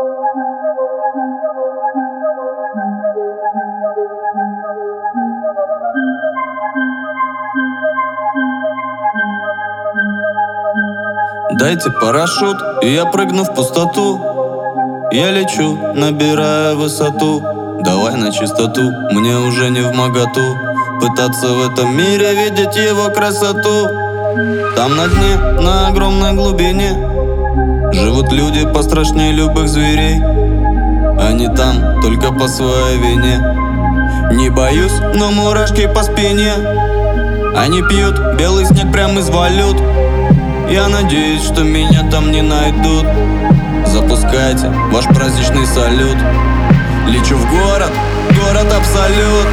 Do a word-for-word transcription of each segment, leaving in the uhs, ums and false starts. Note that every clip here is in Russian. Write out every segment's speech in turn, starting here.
Дайте парашют, и я прыгну в пустоту. Я лечу, набирая высоту. Давай на чистоту, мне уже не вмоготу пытаться в этом мире видеть его красоту. Там на дне, на огромной глубине, живут люди пострашнее любых зверей. Они там только по своей вине. Не боюсь, но мурашки по спине. Они пьют белый снег прям из валют. Я надеюсь, что меня там не найдут. Запускайте ваш праздничный салют. Лечу в город, город абсолют.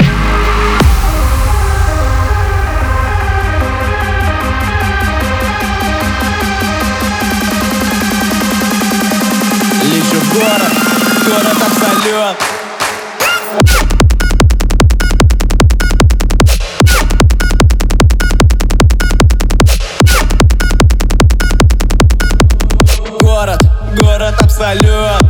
Лечу в город, город абсолют. Город, город абсолют.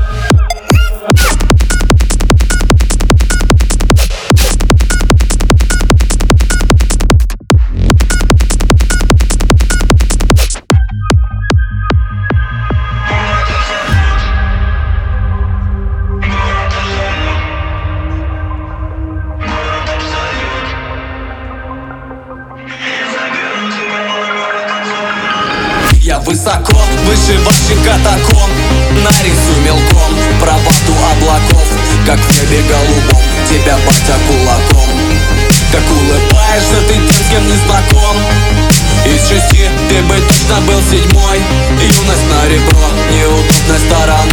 Я высоко, выше ваших катакомб. Нарисуй мелком правоту облаков, как в небе голубом тебя батя кулаком. Как улыбаешься ты тем, с кем не знаком. Из шести ты бы точно был седьмой. Юность на ребро неудобной стороной.